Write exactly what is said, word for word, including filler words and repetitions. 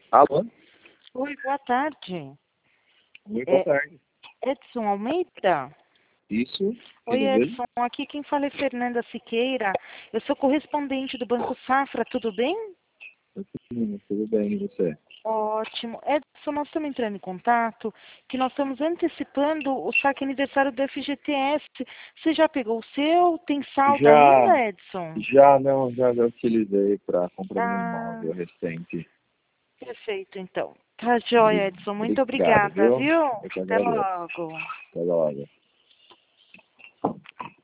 Alô? Oi, boa tarde. Oi, boa É, tarde. Edson Almeida? Isso, Oi, quem deseja? Edson. Aqui quem fala é Fernanda Siqueira. Eu sou correspondente do Banco Safra, tudo bem? Sim, tudo bem, e você? Ótimo. Edson, nós estamos entrando em contato, que nós estamos antecipando o saque aniversário do F G T S. Você já pegou o seu? Tem saldo Já, ainda, Edson? já não, já, já utilizei para compra de um Ah, imóvel recente. perfeito, então. Tá joia, Edson. Muito Obrigado, obrigada, viu? viu? Eu que Até agradeço. logo. Até logo.